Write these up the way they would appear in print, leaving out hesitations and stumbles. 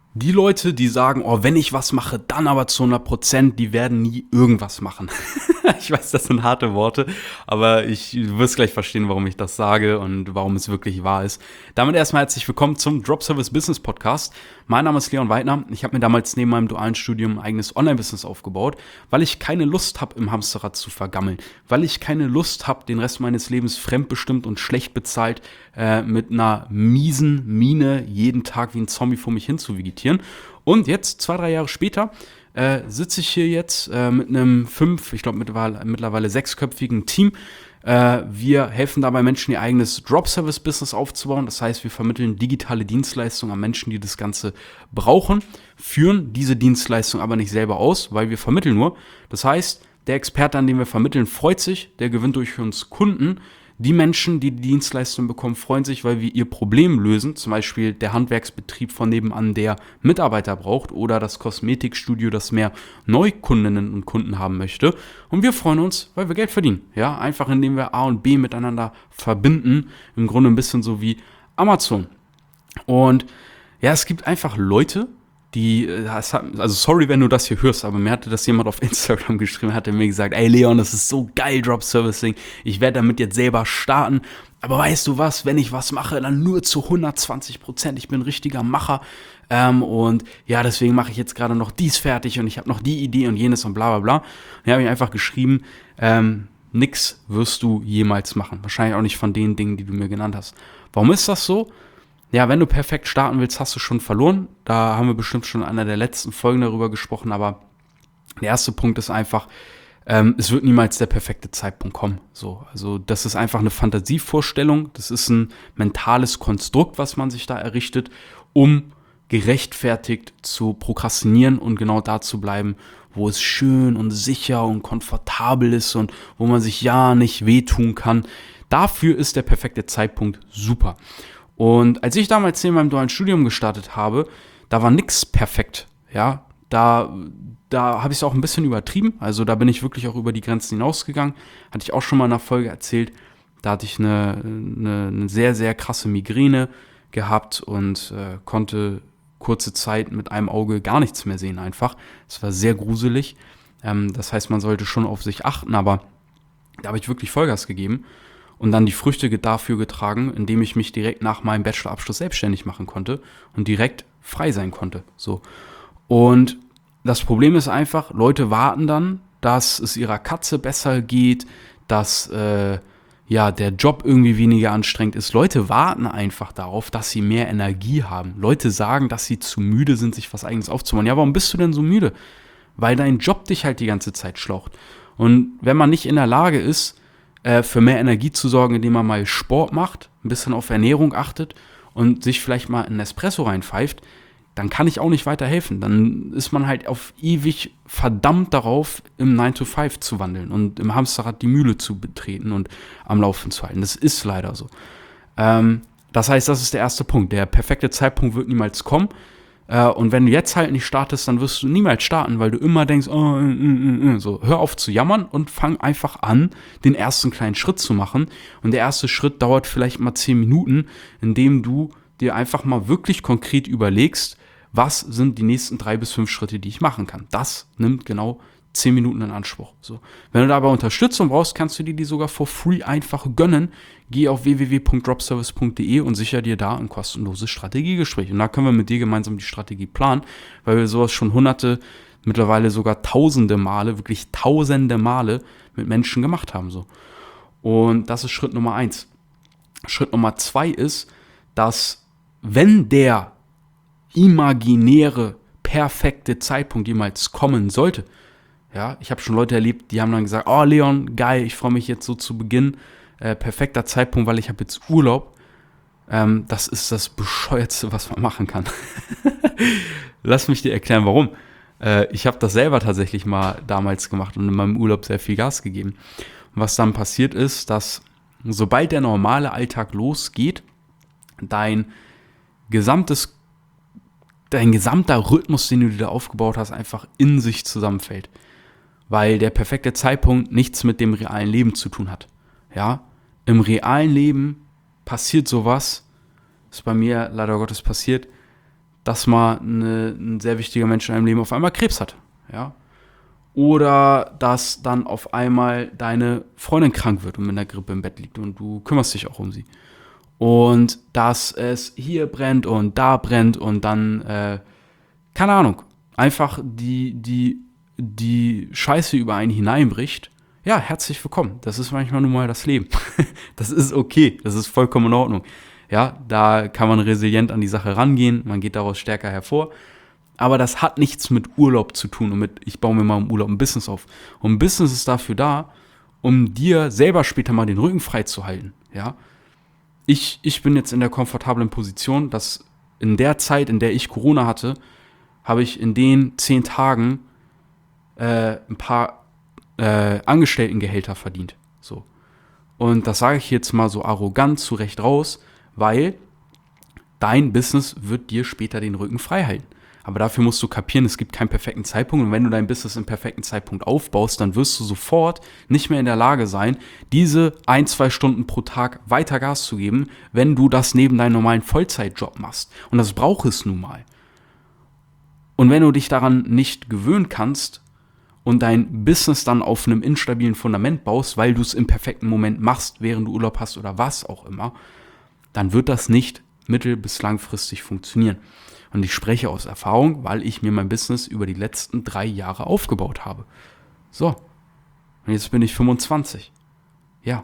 Die Leute, die sagen, oh, wenn ich was mache, dann aber zu 100%, die werden nie irgendwas machen. Ich weiß, das sind harte Worte, aber du wirst gleich verstehen, warum ich das sage und warum es wirklich wahr ist. Damit erstmal herzlich willkommen zum Drop Service Business Podcast. Mein Name ist Leon Weidner. Ich habe mir damals neben meinem dualen Studium ein eigenes Online-Business aufgebaut, weil ich keine Lust habe, im Hamsterrad zu vergammeln, weil ich keine Lust habe, den Rest meines Lebens fremdbestimmt und schlecht bezahlt mit einer miesen Miene jeden Tag wie ein Zombie vor mich hin zu vegetieren. Und jetzt, 2, 3 Jahre später, sitze ich hier jetzt mit einem ich glaube mittlerweile 6-köpfigen Team. Wir helfen dabei Menschen, ihr eigenes Drop-Service-Business aufzubauen. Das heißt, wir vermitteln digitale Dienstleistungen an Menschen, die das Ganze brauchen, führen diese Dienstleistung aber nicht selber aus, weil wir vermitteln nur. Das heißt, der Experte, an dem wir vermitteln, freut sich, der gewinnt durch uns Kunden. Die Menschen, die die Dienstleistung bekommen, freuen sich, weil wir ihr Problem lösen. Zum Beispiel der Handwerksbetrieb von nebenan, der Mitarbeiter braucht, oder das Kosmetikstudio, das mehr Neukundinnen und Kunden haben möchte. Und wir freuen uns, weil wir Geld verdienen. Ja, einfach indem wir A und B miteinander verbinden. Im Grunde ein bisschen so wie Amazon. Und ja, es gibt einfach Leute, also sorry, wenn du das hier hörst, aber mir hatte das jemand auf Instagram geschrieben, hatte mir gesagt, ey Leon, das ist so geil, Drop Servicing, ich werde damit jetzt selber starten, aber weißt du was, wenn ich was mache, dann nur zu 120%, ich bin ein richtiger Macher und ja, deswegen mache ich jetzt gerade noch dies fertig und ich habe noch die Idee und jenes und bla bla bla. Und da habe ich einfach geschrieben, nix wirst du jemals machen, wahrscheinlich auch nicht von den Dingen, die du mir genannt hast. Warum ist das so? Ja, wenn du perfekt starten willst, hast du schon verloren. Da haben wir bestimmt schon in einer der letzten Folgen darüber gesprochen, aber der erste Punkt ist einfach, es wird niemals der perfekte Zeitpunkt kommen. So, also das ist einfach eine Fantasievorstellung, das ist ein mentales Konstrukt, was man sich da errichtet, um gerechtfertigt zu prokrastinieren und genau da zu bleiben, wo es schön und sicher und komfortabel ist und wo man sich ja nicht wehtun kann. Dafür ist der perfekte Zeitpunkt super. Und als ich damals in meinem dualen Studium gestartet habe, da war nix perfekt, ja, da habe ich es auch ein bisschen übertrieben, also da bin ich wirklich auch über die Grenzen hinausgegangen, hatte ich auch schon mal in einer Folge erzählt, da hatte ich eine sehr, sehr krasse Migräne gehabt und konnte kurze Zeit mit einem Auge gar nichts mehr sehen einfach, es war sehr gruselig, das heißt, man sollte schon auf sich achten, aber da habe ich wirklich Vollgas gegeben. Und dann die Früchte dafür getragen, indem ich mich direkt nach meinem Bachelorabschluss selbstständig machen konnte und direkt frei sein konnte. So. Und das Problem ist einfach, Leute warten dann, dass es ihrer Katze besser geht, dass der Job irgendwie weniger anstrengend ist. Leute warten einfach darauf, dass sie mehr Energie haben. Leute sagen, dass sie zu müde sind, sich was Eigenes aufzubauen. Ja, warum bist du denn so müde? Weil dein Job dich halt die ganze Zeit schlaucht. Und wenn man nicht in der Lage ist, für mehr Energie zu sorgen, indem man mal Sport macht, ein bisschen auf Ernährung achtet und sich vielleicht mal einen Espresso reinpfeift, dann kann ich auch nicht weiterhelfen. Dann ist man halt auf ewig verdammt darauf, im 9-to-5 zu wandeln und im Hamsterrad die Mühle zu betreten und am Laufen zu halten. Das ist leider so. Das heißt, das ist der erste Punkt. Der perfekte Zeitpunkt wird niemals kommen. Und wenn du jetzt halt nicht startest, dann wirst du niemals starten, weil du immer denkst, so, hör auf zu jammern und fang einfach an, den ersten kleinen Schritt zu machen. Und der erste Schritt dauert vielleicht mal 10 Minuten, indem du dir einfach mal wirklich konkret überlegst, was sind die nächsten 3 bis 5 Schritte, die ich machen kann. Das nimmt genau 10 Minuten in Anspruch. So. Wenn du dabei Unterstützung brauchst, kannst du dir die sogar for free einfach gönnen. Geh auf www.dropservice.de und sicher dir da ein kostenloses Strategiegespräch. Und da können wir mit dir gemeinsam die Strategie planen, weil wir sowas schon hunderte, mittlerweile sogar tausende Male, wirklich tausende Male mit Menschen gemacht haben. So. Und das ist Schritt Nummer 1. Schritt Nummer 2 ist, dass wenn der imaginäre, perfekte Zeitpunkt jemals kommen sollte, ja, ich habe schon Leute erlebt, die haben dann gesagt, oh Leon, geil, ich freue mich jetzt so zu Beginn, perfekter Zeitpunkt, weil ich habe jetzt Urlaub. Das ist das Bescheuertste, was man machen kann. Lass mich dir erklären, warum. Ich habe das selber tatsächlich mal damals gemacht und in meinem Urlaub sehr viel Gas gegeben. Und was dann passiert ist, dass sobald der normale Alltag losgeht, dein gesamter Rhythmus, den du dir da aufgebaut hast, einfach in sich zusammenfällt. Weil der perfekte Zeitpunkt nichts mit dem realen Leben zu tun hat. Ja, im realen Leben passiert sowas, ist bei mir leider Gottes passiert, dass mal ein sehr wichtiger Mensch in deinem Leben auf einmal Krebs hat, ja. Oder dass dann auf einmal deine Freundin krank wird und mit einer Grippe im Bett liegt und du kümmerst dich auch um sie. Und dass es hier brennt und da brennt und dann, keine Ahnung, einfach die Scheiße über einen hineinbricht. Ja, herzlich willkommen. Das ist manchmal nun mal das Leben. Das ist okay. Das ist vollkommen in Ordnung. Ja, da kann man resilient an die Sache rangehen. Man geht daraus stärker hervor. Aber das hat nichts mit Urlaub zu tun und mit, ich baue mir mal im Urlaub ein Business auf. Und ein Business ist dafür da, um dir selber später mal den Rücken frei zu halten. Ja, ich bin jetzt in der komfortablen Position, dass in der Zeit, in der ich Corona hatte, habe ich in den 10 Tagen ein paar Angestelltengehälter verdient. So. Und das sage ich jetzt mal so arrogant zu Recht raus, weil dein Business wird dir später den Rücken frei halten. Aber dafür musst du kapieren, es gibt keinen perfekten Zeitpunkt. Und wenn du dein Business im perfekten Zeitpunkt aufbaust, dann wirst du sofort nicht mehr in der Lage sein, diese 1-2 Stunden pro Tag weiter Gas zu geben, wenn du das neben deinem normalen Vollzeitjob machst. Und das braucht es nun mal. Und wenn du dich daran nicht gewöhnen kannst und dein Business dann auf einem instabilen Fundament baust, weil du es im perfekten Moment machst, während du Urlaub hast oder was auch immer, dann wird das nicht mittel- bis langfristig funktionieren. Und ich spreche aus Erfahrung, weil ich mir mein Business über die letzten 3 Jahre aufgebaut habe. So. Und jetzt bin ich 25. Ja.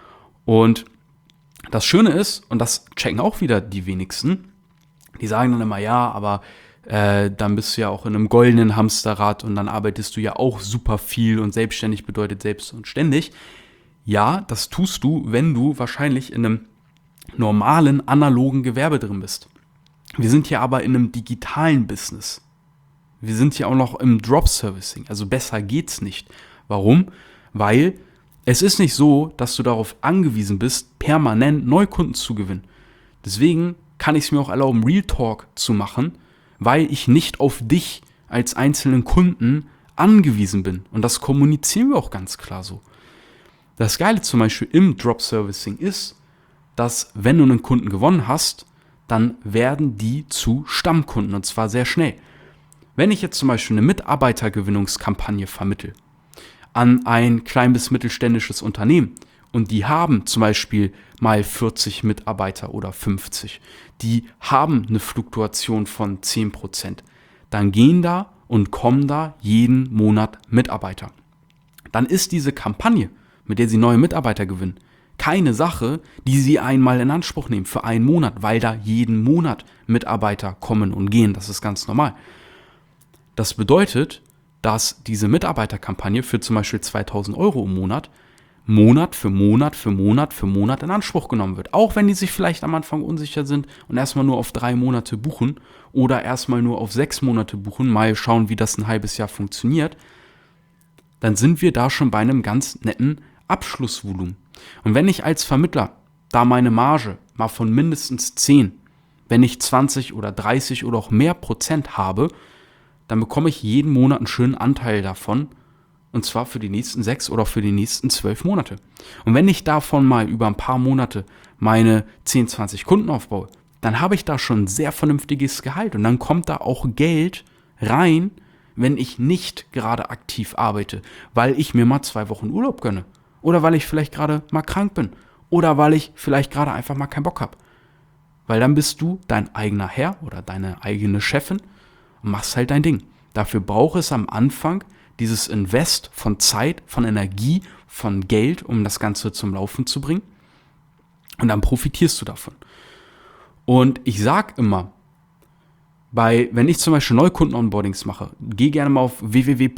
Und das Schöne ist, und das checken auch wieder die wenigsten, die sagen dann immer, ja, aber dann bist du ja auch in einem goldenen Hamsterrad und dann arbeitest du ja auch super viel und selbstständig bedeutet selbst und ständig. Ja, das tust du, wenn du wahrscheinlich in einem normalen, analogen Gewerbe drin bist. Wir sind hier aber in einem digitalen Business. Wir sind hier auch noch im Drop-Servicing. Also besser geht's nicht. Warum? Weil es ist nicht so, dass du darauf angewiesen bist, permanent Neukunden zu gewinnen. Deswegen kann ich es mir auch erlauben, Real Talk zu machen, weil ich nicht auf dich als einzelnen Kunden angewiesen bin. Und das kommunizieren wir auch ganz klar so. Das Geile zum Beispiel im Drop-Servicing ist, dass wenn du einen Kunden gewonnen hast, dann werden die zu Stammkunden und zwar sehr schnell. Wenn ich jetzt zum Beispiel eine Mitarbeitergewinnungskampagne vermittle an ein klein- bis mittelständisches Unternehmen und die haben zum Beispiel mal 40 Mitarbeiter oder 50, die haben eine Fluktuation von 10%, dann gehen da und kommen da jeden Monat Mitarbeiter. Dann ist diese Kampagne, mit der sie neue Mitarbeiter gewinnen, keine Sache, die sie einmal in Anspruch nehmen für einen Monat, weil da jeden Monat Mitarbeiter kommen und gehen. Das ist ganz normal. Das bedeutet, dass diese Mitarbeiterkampagne für zum Beispiel 2.000 Euro im Monat, Monat für Monat für Monat für Monat in Anspruch genommen wird. Auch wenn die sich vielleicht am Anfang unsicher sind und erstmal nur auf 3 Monate buchen oder erstmal nur auf 6 Monate buchen, mal schauen, wie das ein halbes Jahr funktioniert, dann sind wir da schon bei einem ganz netten Abschlussvolumen. Und wenn ich als Vermittler da meine Marge mal von mindestens 10, wenn nicht 20 oder 30 oder auch mehr Prozent habe, dann bekomme ich jeden Monat einen schönen Anteil davon. Und zwar für die nächsten 6 oder für die nächsten 12 Monate. Und wenn ich davon mal über ein paar Monate meine 10, 20 Kunden aufbaue, dann habe ich da schon ein sehr vernünftiges Gehalt. Und dann kommt da auch Geld rein, wenn ich nicht gerade aktiv arbeite, weil ich mir mal 2 Wochen Urlaub gönne. Oder weil ich vielleicht gerade mal krank bin. Oder weil ich vielleicht gerade einfach mal keinen Bock habe. Weil dann bist du dein eigener Herr oder deine eigene Chefin und machst halt dein Ding. Dafür braucht es am Anfang dieses Invest von Zeit, von Energie, von Geld, um das Ganze zum Laufen zu bringen. Und dann profitierst du davon. Und ich sage immer, wenn ich zum Beispiel Neukunden-Onboardings mache, geh gerne mal auf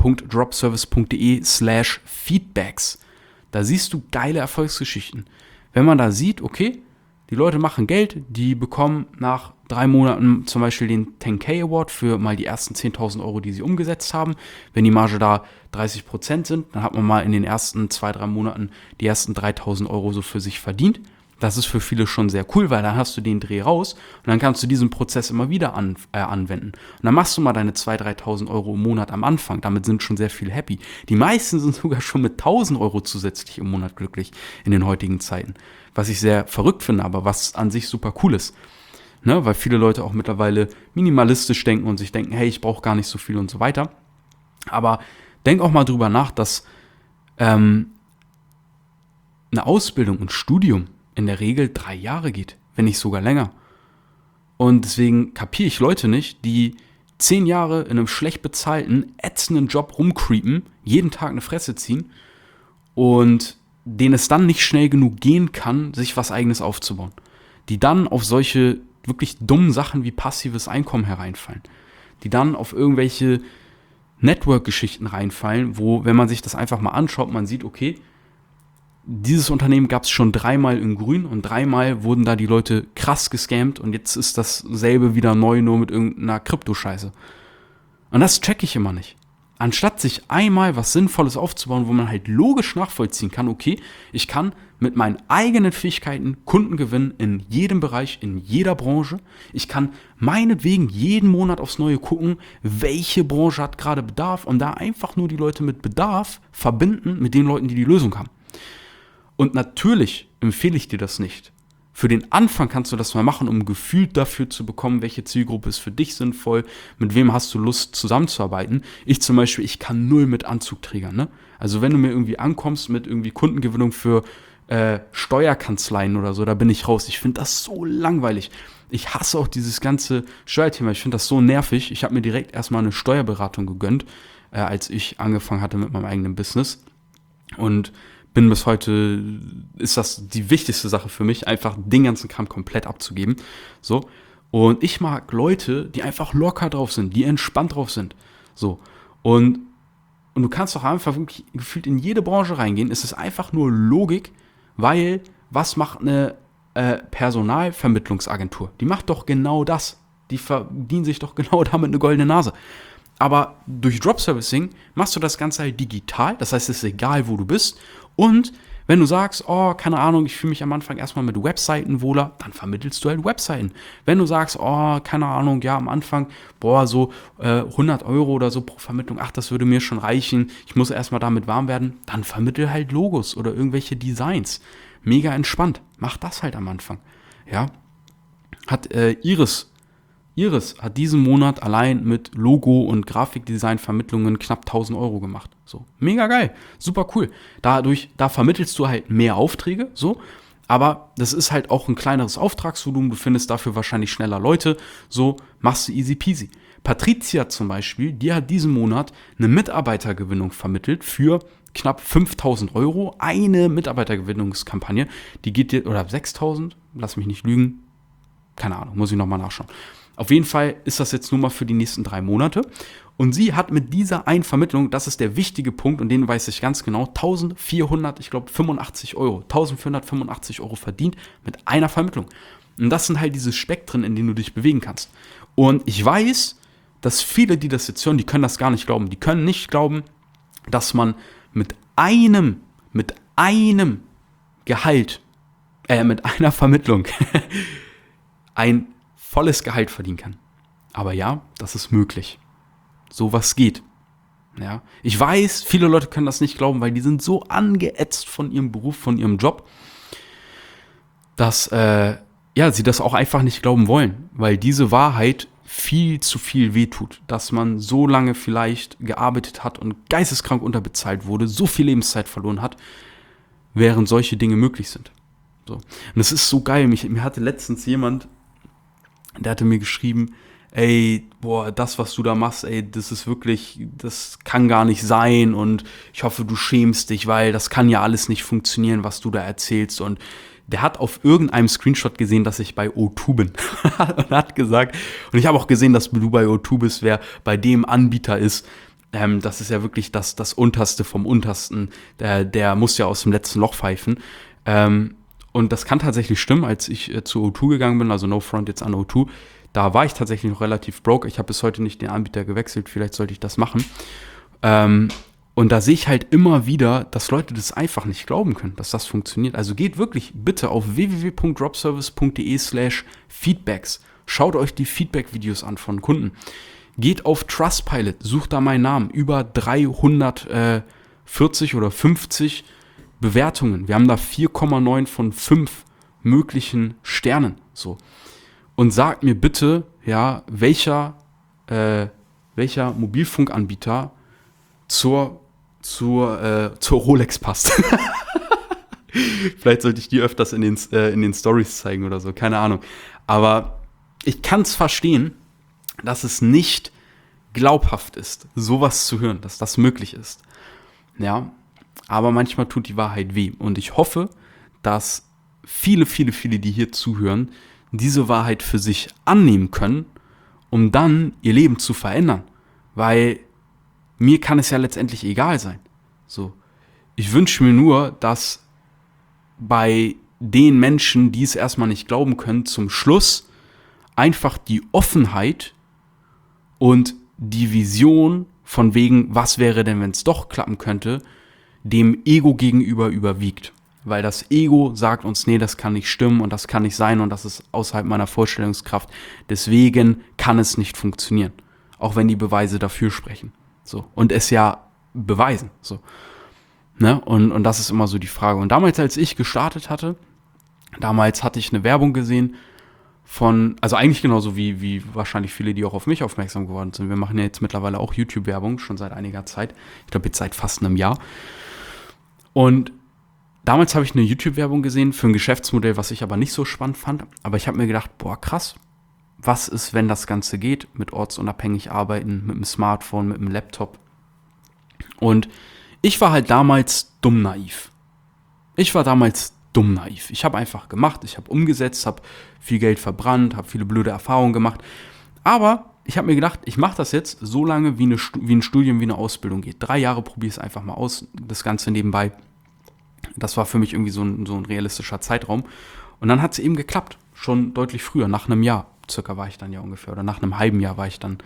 www.dropservice.de/feedbacks. Da siehst du geile Erfolgsgeschichten. Wenn man da sieht, okay, die Leute machen Geld, die bekommen nach 3 Monaten zum Beispiel den 10K Award für mal die ersten 10.000 Euro, die sie umgesetzt haben. Wenn die Marge da 30% sind, dann hat man mal in den ersten 2-3 Monaten die ersten 3.000 Euro so für sich verdient. Das ist für viele schon sehr cool, weil dann hast du den Dreh raus und dann kannst du diesen Prozess immer wieder anwenden. Und dann machst du mal deine 2.000, 3.000 Euro im Monat am Anfang. Damit sind schon sehr viele happy. Die meisten sind sogar schon mit 1.000 Euro zusätzlich im Monat glücklich in den heutigen Zeiten. Was ich sehr verrückt finde, aber was an sich super cool ist. ne? Weil viele Leute auch mittlerweile minimalistisch denken und sich denken, hey, ich brauche gar nicht so viel und so weiter. Aber denk auch mal drüber nach, dass eine Ausbildung und Studium in der Regel 3 Jahre geht, wenn nicht sogar länger. Und deswegen kapiere ich Leute nicht, die 10 Jahre in einem schlecht bezahlten, ätzenden Job rumcreepen, jeden Tag eine Fresse ziehen und denen es dann nicht schnell genug gehen kann, sich was Eigenes aufzubauen. Die dann auf solche wirklich dummen Sachen wie passives Einkommen hereinfallen. Die dann auf irgendwelche Network-Geschichten reinfallen, wo, wenn man sich das einfach mal anschaut, man sieht, okay, dieses Unternehmen gab es schon 3-mal in grün und 3-mal wurden da die Leute krass gescammt und jetzt ist dasselbe wieder neu, nur mit irgendeiner Kryptoscheiße. Und das check ich immer nicht. Anstatt sich einmal was Sinnvolles aufzubauen, wo man halt logisch nachvollziehen kann, okay, ich kann mit meinen eigenen Fähigkeiten Kunden gewinnen in jedem Bereich, in jeder Branche. Ich kann meinetwegen jeden Monat aufs Neue gucken, welche Branche hat gerade Bedarf und da einfach nur die Leute mit Bedarf verbinden mit den Leuten, die die Lösung haben. Und natürlich empfehle ich dir das nicht. Für den Anfang kannst du das mal machen, um ein Gefühl dafür zu bekommen, welche Zielgruppe ist für dich sinnvoll, mit wem hast du Lust zusammenzuarbeiten. Ich zum Beispiel, ich kann null mit Anzugträgern. Ne? Also wenn du mir irgendwie ankommst mit irgendwie Kundengewinnung für Steuerkanzleien oder so, da bin ich raus. Ich finde das so langweilig. Ich hasse auch dieses ganze Steuerthema. Ich finde das so nervig. Ich habe mir direkt erstmal eine Steuerberatung gegönnt, als ich angefangen hatte mit meinem eigenen Business. Und bin bis heute, ist das die wichtigste Sache für mich, einfach den ganzen Kram komplett abzugeben. So. Und ich mag Leute, die einfach locker drauf sind, die entspannt drauf sind. So. Und du kannst doch einfach wirklich gefühlt in jede Branche reingehen. Es ist einfach nur Logik, weil was macht eine Personalvermittlungsagentur? Die macht doch genau das. Die verdienen sich doch genau damit eine goldene Nase. Aber durch Drop-Servicing machst du das Ganze halt digital. Das heißt, es ist egal, wo du bist. Und wenn du sagst, oh, keine Ahnung, ich fühle mich am Anfang erstmal mit Webseiten wohler, dann vermittelst du halt Webseiten. Wenn du sagst, oh, keine Ahnung, ja, am Anfang, so 100 Euro oder so pro Vermittlung, ach, das würde mir schon reichen, ich muss erstmal damit warm werden, dann vermittel halt Logos oder irgendwelche Designs. Mega entspannt. Mach das halt am Anfang. Ja. Hat Iris hat diesen Monat allein mit Logo- und Grafikdesign-Vermittlungen knapp 1.000 Euro gemacht. So, mega geil, super cool. Da vermittelst du halt mehr Aufträge, so, aber das ist halt auch ein kleineres Auftragsvolumen, du findest dafür wahrscheinlich schneller Leute, so, machst du easy peasy. Patricia zum Beispiel, die hat diesen Monat eine Mitarbeitergewinnung vermittelt für knapp 5.000 Euro, eine Mitarbeitergewinnungskampagne, die geht dir, oder 6.000, lass mich nicht lügen, keine Ahnung, muss ich nochmal nachschauen. Auf jeden Fall ist das jetzt nur mal für die nächsten 3 Monate. Und sie hat mit dieser einen Vermittlung, das ist der wichtige Punkt, und den weiß ich ganz genau, 1.485 Euro verdient mit einer Vermittlung. Und das sind halt diese Spektren, in denen du dich bewegen kannst. Und ich weiß, dass viele, die das jetzt hören, die können das gar nicht glauben. Die können nicht glauben, dass man mit einem Gehalt, mit einer Vermittlung ein volles Gehalt verdienen kann. Aber ja, das ist möglich. Sowas geht. Ja. Ich weiß, viele Leute können das nicht glauben, weil die sind so angeätzt von ihrem Beruf, von ihrem Job, dass sie das auch einfach nicht glauben wollen, weil diese Wahrheit viel zu viel wehtut, dass man so lange vielleicht gearbeitet hat und geisteskrank unterbezahlt wurde, so viel Lebenszeit verloren hat, während solche Dinge möglich sind. So. Und es ist so geil. Mir hatte letztens jemand, der hatte mir geschrieben, ey, das, was du da machst, ey, das ist wirklich, das kann gar nicht sein und ich hoffe, du schämst dich, weil das kann ja alles nicht funktionieren, was du da erzählst. Und der hat auf irgendeinem Screenshot gesehen, dass ich bei O2 bin und hat gesagt, und ich habe auch gesehen, dass du bei O2 bist, wer bei dem Anbieter ist. Das ist ja wirklich das Unterste vom Untersten, der muss ja aus dem letzten Loch pfeifen. Und das kann tatsächlich stimmen, als ich zu O2 gegangen bin, also no front jetzt an O2, da war ich tatsächlich noch relativ broke. Ich habe bis heute nicht den Anbieter gewechselt, vielleicht sollte ich das machen. Und da sehe ich halt immer wieder, dass Leute das einfach nicht glauben können, dass das funktioniert. Also geht wirklich bitte auf www.dropservice.de/feedbacks. Schaut euch die Feedback-Videos an von Kunden. Geht auf Trustpilot, sucht da meinen Namen. Über 340 oder 50 Bewertungen. Wir haben da 4,9 von 5 möglichen Sternen. So. und sagt mir bitte, ja, welcher Mobilfunkanbieter zur Rolex passt. Vielleicht sollte ich die öfters in den Stories zeigen oder so, keine Ahnung. Aber ich kann es verstehen, dass es nicht glaubhaft ist, sowas zu hören, dass das möglich ist. Ja, aber manchmal tut die Wahrheit weh. Und ich hoffe, dass viele, die hier zuhören, diese Wahrheit für sich annehmen können, um dann ihr Leben zu verändern. Weil mir kann es ja letztendlich egal sein. So. Ich wünsche mir nur, dass bei den Menschen, die es erstmal nicht glauben können, zum Schluss einfach die Offenheit und die Vision von wegen, was wäre denn, wenn es doch klappen könnte, dem Ego gegenüber überwiegt. Weil das Ego sagt uns, nee, das kann nicht stimmen und das kann nicht sein und das ist außerhalb meiner Vorstellungskraft. Deswegen kann es nicht funktionieren. Auch wenn die Beweise dafür sprechen. So. Und es ja beweisen. So. Ne? Und das ist immer so die Frage. Und damals, als ich gestartet hatte, hatte ich eine Werbung gesehen also eigentlich genauso wie wahrscheinlich viele, die auch auf mich aufmerksam geworden sind. Wir machen ja jetzt mittlerweile auch YouTube-Werbung, schon seit einiger Zeit. Ich glaube, jetzt seit fast einem Jahr. Und damals habe ich eine YouTube-Werbung gesehen für ein Geschäftsmodell, was ich aber nicht so spannend fand. Aber ich habe mir gedacht, boah, krass, was ist, wenn das Ganze geht? Mit ortsunabhängig arbeiten, mit dem Smartphone, mit dem Laptop. Und ich war halt damals dumm naiv. Ich habe einfach gemacht, ich habe umgesetzt, habe viel Geld verbrannt, habe viele blöde Erfahrungen gemacht. Aber ich habe mir gedacht, ich mache das jetzt so lange, wie ein Studium, wie eine Ausbildung geht. 3 Jahre probiere ich es einfach mal aus, das Ganze nebenbei. Das war für mich irgendwie so ein realistischer Zeitraum. Und dann hat es eben geklappt, schon deutlich früher, nach einem Jahr circa war ich dann ja ungefähr. Oder nach einem halben Jahr war ich dann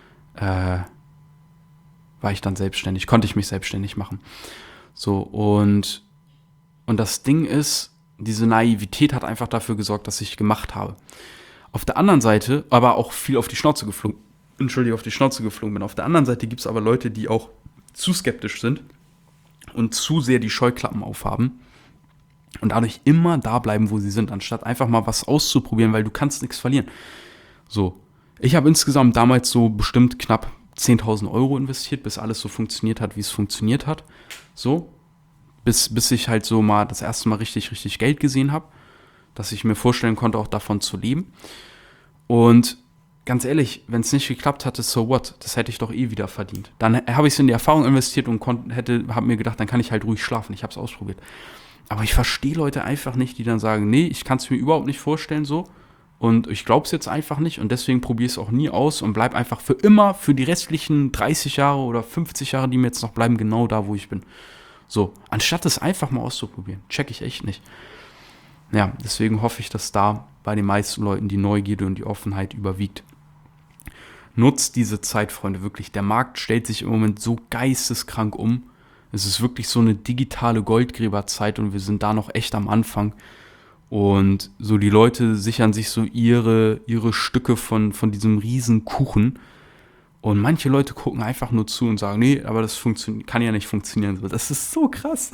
selbstständig, konnte ich mich selbstständig machen. So, und das Ding ist, diese Naivität hat einfach dafür gesorgt, dass ich gemacht habe. Auf der anderen Seite, aber auch viel auf die Schnauze geflogen bin. Auf der anderen Seite gibt es aber Leute, die auch zu skeptisch sind und zu sehr die Scheuklappen aufhaben und dadurch immer da bleiben, wo sie sind, anstatt einfach mal was auszuprobieren, weil du kannst nichts verlieren. So, ich habe insgesamt damals so bestimmt knapp 10.000 Euro investiert, bis alles so funktioniert hat, wie es funktioniert hat. So, bis ich halt so mal das erste Mal richtig Geld gesehen habe, dass ich mir vorstellen konnte, auch davon zu leben. Und ganz ehrlich, wenn es nicht geklappt hatte, so what? Das hätte ich doch eh wieder verdient. Dann habe ich es in die Erfahrung investiert und habe mir gedacht, dann kann ich halt ruhig schlafen. Ich habe es ausprobiert. Aber ich verstehe Leute einfach nicht, die dann sagen, nee, ich kann es mir überhaupt nicht vorstellen so. Und ich glaube es jetzt einfach nicht und deswegen probiere ich es auch nie aus und bleibe einfach für immer, für die restlichen 30 Jahre oder 50 Jahre, die mir jetzt noch bleiben, genau da, wo ich bin. So, anstatt es einfach mal auszuprobieren, check ich echt nicht. Ja, deswegen hoffe ich, dass da bei den meisten Leuten die Neugierde und die Offenheit überwiegt. Nutzt diese Zeit, Freunde, wirklich. Der Markt stellt sich im Moment so geisteskrank um. Es ist wirklich so eine digitale Goldgräberzeit und wir sind da noch echt am Anfang. Und so die Leute sichern sich so ihre Stücke von diesem riesen Kuchen. Und manche Leute gucken einfach nur zu und sagen, nee, aber das kann ja nicht funktionieren. Das ist so krass.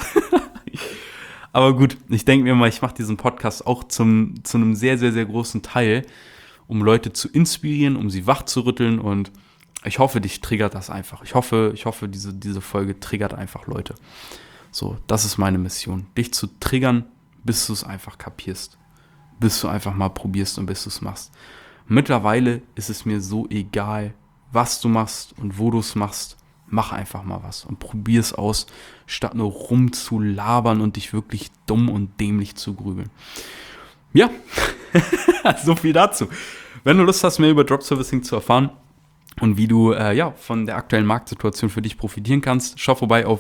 Aber gut, ich denke mir mal, ich mache diesen Podcast auch zu einem sehr, sehr, sehr großen Teil, um Leute zu inspirieren, um sie wach zu rütteln. Und ich hoffe, dich triggert das einfach. Ich hoffe, diese Folge triggert einfach Leute. So, das ist meine Mission. Dich zu triggern, bis du es einfach kapierst. Bis du einfach mal probierst und bis du es machst. Mittlerweile ist es mir so egal, was du machst und wo du es machst. Mach einfach mal was und probier es aus, statt nur rumzulabern und dich wirklich dumm und dämlich zu grübeln. Ja, so viel dazu. Wenn du Lust hast, mehr über Dropservicing zu erfahren und wie du von der aktuellen Marktsituation für dich profitieren kannst, schau vorbei auf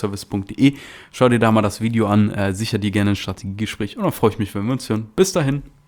www.dropservice.de. Schau dir da mal das Video an, sicher dir gerne ein Strategiegespräch und dann freue ich mich, wenn wir uns hören. Bis dahin.